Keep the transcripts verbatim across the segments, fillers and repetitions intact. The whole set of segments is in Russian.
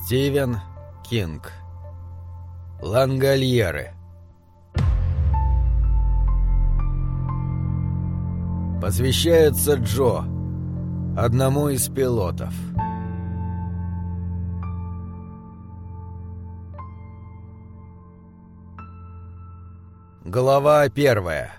Стивен Кинг. Лангольеры. Посвящается Джо, одному из пилотов. Глава первая.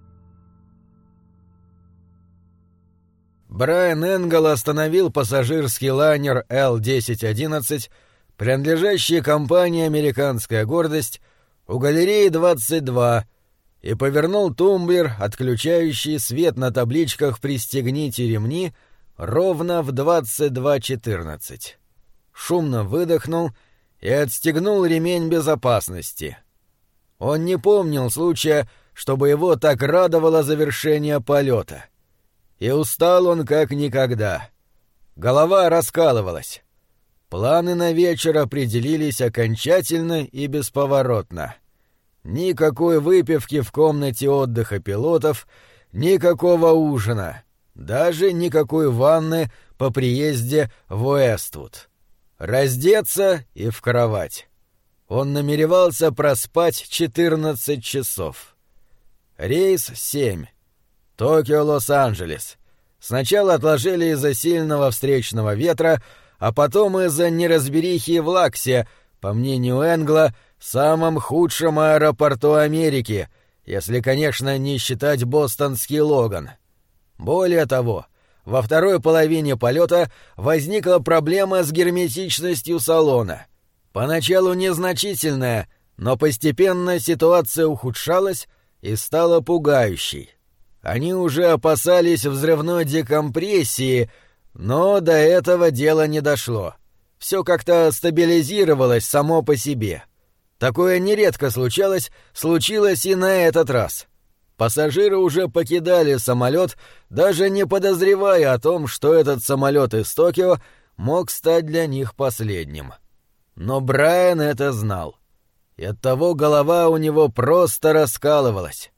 Брайан Энгл остановил пассажирский лайнер Эл десять одиннадцать, принадлежащий компании «Американская гордость», у галереи двадцать два, и повернул тумблер, отключающий свет на табличках «Пристегните ремни», ровно в двадцать два четырнадцать. Шумно выдохнул и отстегнул ремень безопасности. Он не помнил случая, чтобы его так радовало завершение полета. И устал он как никогда. Голова раскалывалась. Планы на вечер определились окончательно и бесповоротно. Никакой выпивки в комнате отдыха пилотов, никакого ужина, даже никакой ванны по приезде в Уэствуд. Раздеться и в кровать. Он намеревался проспать четырнадцать часов. Рейс семь. Токио-Лос-Анджелес. Сначала отложили из-за сильного встречного ветра, а потом из-за неразберихи в Лаксе, по мнению Энгла, самом худшем аэропорту Америки, если, конечно, не считать бостонский Логан. Более того, во второй половине полета возникла проблема с герметичностью салона. Поначалу незначительная, но постепенно ситуация ухудшалась и стала пугающей. Они уже опасались взрывной декомпрессии, но до этого дело не дошло. Все как-то стабилизировалось само по себе. Такое нередко случалось, случилось и на этот раз. Пассажиры уже покидали самолет, даже не подозревая о том, что этот самолет из Токио мог стать для них последним. Но Брайан это знал, и оттого голова у него просто раскалывалась.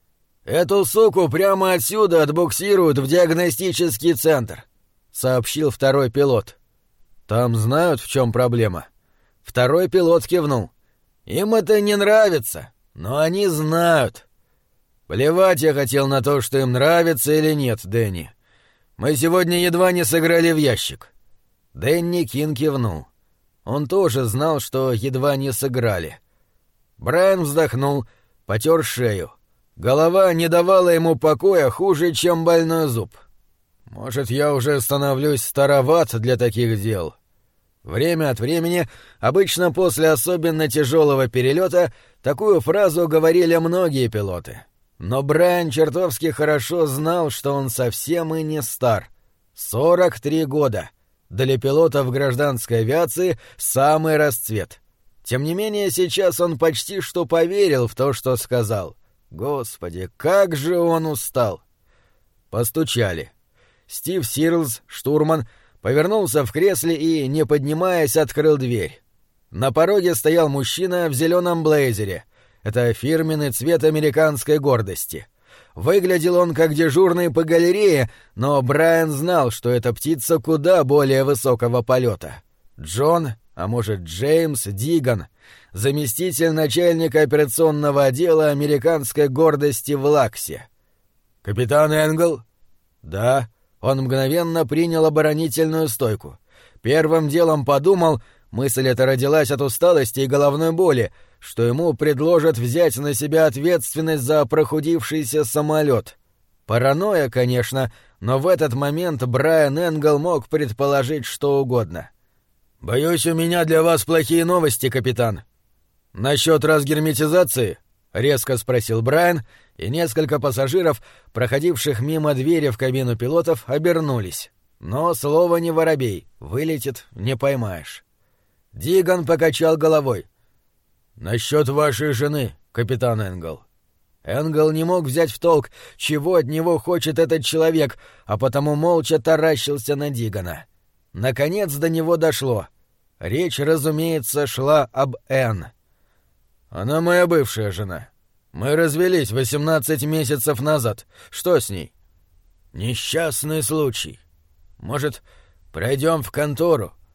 «Эту суку прямо отсюда отбуксируют в диагностический центр», — сообщил второй пилот. «Там знают, в чем проблема?» Второй пилот кивнул. «Им это не нравится, но они знают». «Плевать я хотел на то, что им нравится или нет, Дэнни. Мы сегодня едва не сыграли в ящик». Дэнни Кинг кивнул. Он тоже знал, что едва не сыграли. Брайан вздохнул, потер шею. Голова не давала ему покоя хуже, чем больной зуб. «Может, я уже становлюсь староват для таких дел?» Время от времени, обычно после особенно тяжелого перелета, такую фразу говорили многие пилоты. Но Брайан чертовски хорошо знал, что он совсем и не стар. сорок три года. Для пилота в гражданской авиации самый расцвет. Тем не менее, сейчас он почти что поверил в то, что сказал. Господи, как же он устал! Постучали. Стив Сирлс, штурман, повернулся в кресле и, не поднимаясь, открыл дверь. На пороге стоял мужчина в зеленом блейзере. Это фирменный цвет американской гордости. Выглядел он как дежурный по галерее, но Брайан знал, что эта птица куда более высокого полета. Джон, а может Джеймс Диган, заместитель начальника операционного отдела американской гордости в Лаксе. «Капитан Энгл?» «Да». Он мгновенно принял оборонительную стойку. Первым делом подумал, мысль эта родилась от усталости и головной боли, что ему предложат взять на себя ответственность за прохудившийся самолет. Паранойя, конечно, но в этот момент Брайан Энгл мог предположить что угодно. «Боюсь, у меня для вас плохие новости, капитан». «Насчет разгерметизации?» — резко спросил Брайан, и несколько пассажиров, проходивших мимо двери в кабину пилотов, обернулись. Но слово не воробей, вылетит — не поймаешь. Диган покачал головой. «Насчет вашей жены, капитан Энгл». Энгл не мог взять в толк, чего от него хочет этот человек, а потому молча таращился на Дигана. Наконец до него дошло. Речь, разумеется, шла об Энн. «Она моя бывшая жена. Мы развелись восемнадцать месяцев назад. Что с ней?» «Несчастный случай. Может, пройдем в контору?»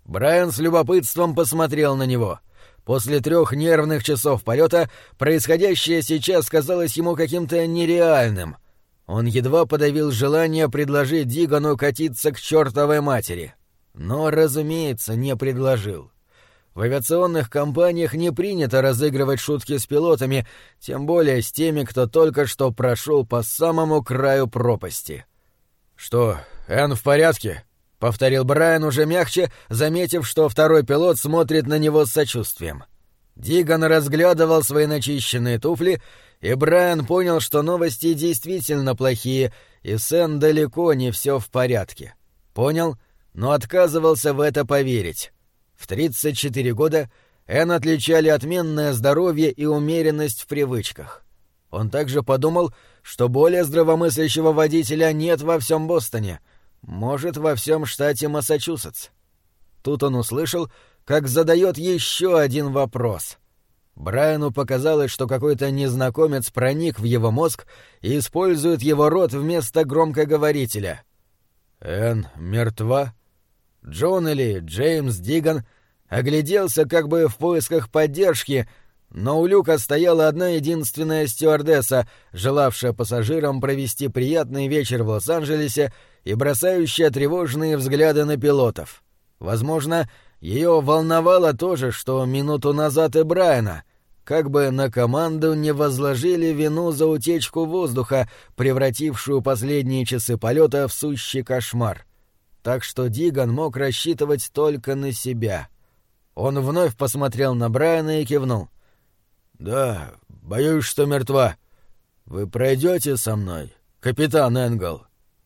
Брайан с любопытством посмотрел на него. После трех нервных часов полета происходящее сейчас казалось ему каким-то нереальным. Он едва подавил желание предложить Дигану катиться к чертовой матери. Но, разумеется, не предложил. В авиационных компаниях не принято разыгрывать шутки с пилотами, тем более с теми, кто только что прошел по самому краю пропасти. «Что, Энн в порядке?» — повторил Брайан уже мягче, заметив, что второй пилот смотрит на него с сочувствием. Диган разглядывал свои начищенные туфли, и Брайан понял, что новости действительно плохие, и с Энн далеко не все в порядке. Понял, но отказывался в это поверить. В тридцать четыре года Энн отличали отменное здоровье и умеренность в привычках. Он также подумал, что более здравомыслящего водителя нет во всем Бостоне, может, во всем штате Массачусетс. Тут он услышал, как задает еще один вопрос. Брайану показалось, что какой-то незнакомец проник в его мозг и использует его рот вместо громкоговорителя. «Энн мертва?» Джон или Джеймс Диган огляделся как бы в поисках поддержки, но у люка стояла одна единственная стюардесса, желавшая пассажирам провести приятный вечер в Лос-Анджелесе и бросающая тревожные взгляды на пилотов. Возможно, ее волновало то же, что минуту назад и Брайана, как бы на команду не возложили вину за утечку воздуха, превратившую последние часы полета в сущий кошмар. Так что Диган мог рассчитывать только на себя. Он вновь посмотрел на Брайана и кивнул. «Да, боюсь, что мертва. Вы пройдете со мной, капитан Энгл?»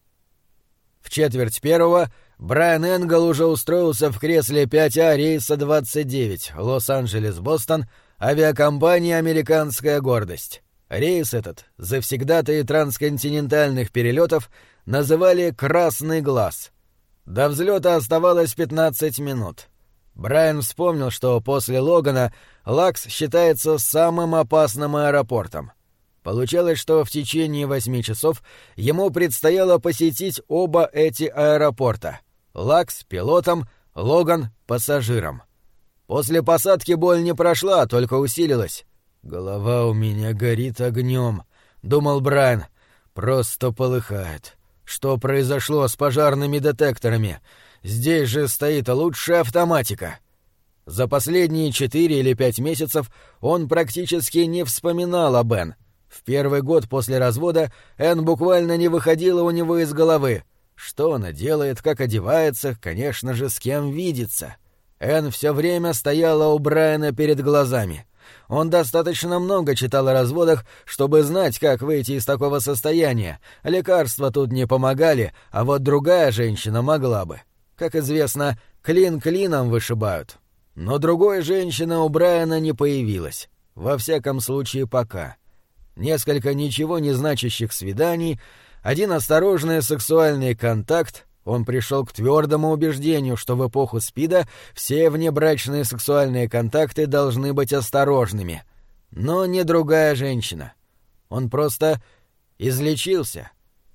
В четверть первого Брайан Энгл уже устроился в кресле пять А рейса двадцать девять, Лос-Анджелес-Бостон, авиакомпания «Американская гордость». Рейс этот, завсегдатаи трансконтинентальных перелетов, называли «Красный глаз». До взлета оставалось пятнадцать минут. Брайан вспомнил, что после Логана Лакс считается самым опасным аэропортом. Получалось, что в течение восьми часов ему предстояло посетить оба эти аэропорта — Лакс — пилотом, Логан — пассажиром. После посадки боль не прошла, только усилилась. «Голова у меня горит огнем», — думал Брайан. «Просто полыхает. Что произошло с пожарными детекторами? Здесь же стоит лучшая автоматика». За последние четыре или пять месяцев он практически не вспоминал об Энн. В первый год после развода Энн буквально не выходила у него из головы. Что она делает, как одевается, конечно же, с кем видится. Энн все время стояла у Брайана перед глазами. Он достаточно много читал о разводах, чтобы знать, как выйти из такого состояния. Лекарства тут не помогали, а вот другая женщина могла бы. Как известно, клин клином вышибают. Но другой женщины у Брайана не появилась. Во всяком случае, пока. Несколько ничего не значащих свиданий, один осторожный сексуальный контакт. Он пришел к твердому убеждению, что в эпоху СПИДа все внебрачные сексуальные контакты должны быть осторожными. Но не другая женщина. Он просто излечился.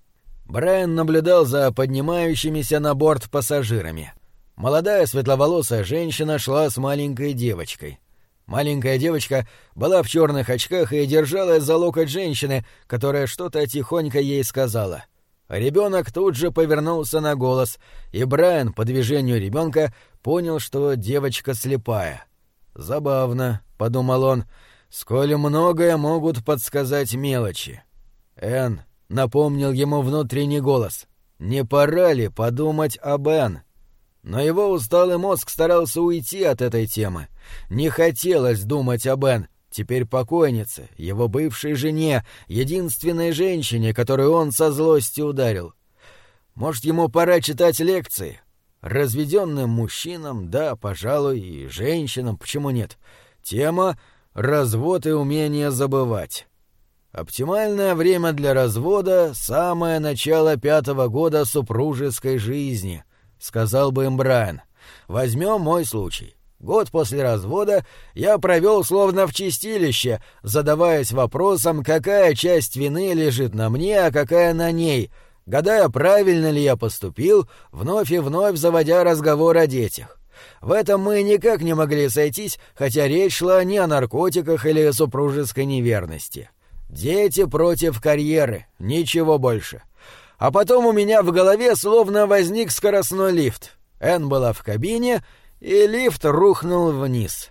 Брайан наблюдал за поднимающимися на борт пассажирами. Молодая светловолосая женщина шла с маленькой девочкой. Маленькая девочка была в черных очках и держалась за локоть женщины, которая что-то тихонько ей сказала. Ребенок тут же повернулся на голос, и Брайан по движению ребенка понял, что девочка слепая. «Забавно», — подумал он, — «сколь многое могут подсказать мелочи». «Энн», — напомнил ему внутренний голос, — «не пора ли подумать об Энн?» Но его усталый мозг старался уйти от этой темы. Не хотелось думать об Энн, теперь покойнице, его бывшей жене, единственной женщине, которую он со злостью ударил. Может, ему пора читать лекции? Разведенным мужчинам, да, пожалуй, и женщинам, почему нет? Тема — развод и умение забывать. Оптимальное время для развода — самое начало пятого года супружеской жизни, — сказал бы им Брайан. Возьмем мой случай. Год после развода я провел словно в чистилище, задаваясь вопросом, какая часть вины лежит на мне, а какая на ней, гадая, правильно ли я поступил, вновь и вновь заводя разговор о детях. В этом мы никак не могли сойтись, хотя речь шла не о наркотиках или супружеской неверности. Дети против карьеры, ничего больше. А потом у меня в голове словно возник скоростной лифт. Энн была в кабине, и лифт рухнул вниз.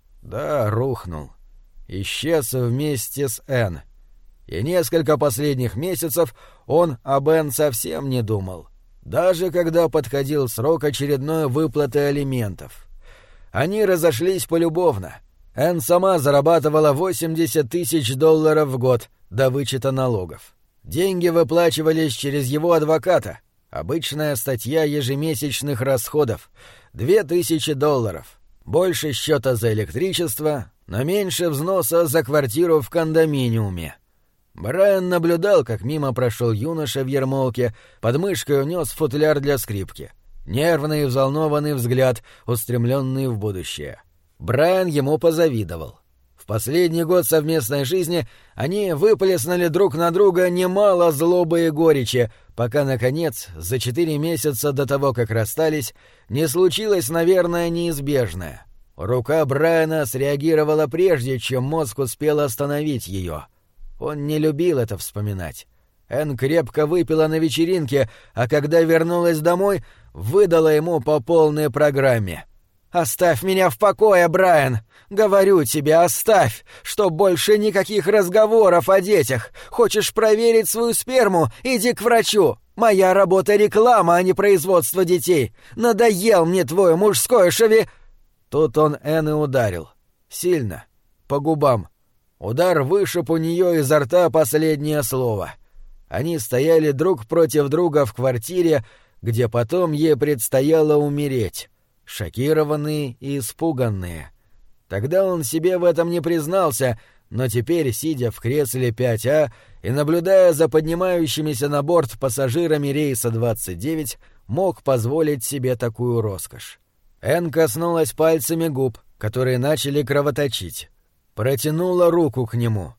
Да, рухнул. Исчез вместе с Энн. И несколько последних месяцев он об Энн совсем не думал. Даже когда подходил срок очередной выплаты алиментов. Они разошлись полюбовно. Энн сама зарабатывала восемьдесят тысяч долларов в год до вычета налогов. Деньги выплачивались через его адвоката. Обычная статья ежемесячных расходов — две тысячи долларов. Больше счета за электричество, но меньше взноса за квартиру в кондоминиуме. Брайан наблюдал, как мимо прошел юноша в ермолке, под мышкой унес футляр для скрипки. Нервный и взволнованный взгляд, устремленный в будущее. Брайан ему позавидовал. В последний год совместной жизни они выплеснули друг на друга немало злобы и горечи, пока, наконец, за четыре месяца до того, как расстались, не случилось, наверное, неизбежное. Рука Брайана среагировала прежде, чем мозг успел остановить ее. Он не любил это вспоминать. Энн крепко выпила на вечеринке, а когда вернулась домой, выдала ему по полной программе. «Оставь меня в покое, Брайан! Говорю тебе, оставь, что больше никаких разговоров о детях. Хочешь проверить свою сперму? Иди к врачу. Моя работа — реклама, а не производство детей. Надоел мне твой мужской шови...» Тут он Энн и ударил. Сильно. По губам. Удар вышиб у нее изо рта последнее слово. Они стояли друг против друга в квартире, где потом ей предстояло умереть. Шокированные и испуганные. Тогда он себе в этом не признался, но теперь, сидя в кресле пять А и наблюдая за поднимающимися на борт пассажирами рейса двадцать девять, мог позволить себе такую роскошь. Энн коснулась пальцами губ, которые начали кровоточить. Протянула руку к нему.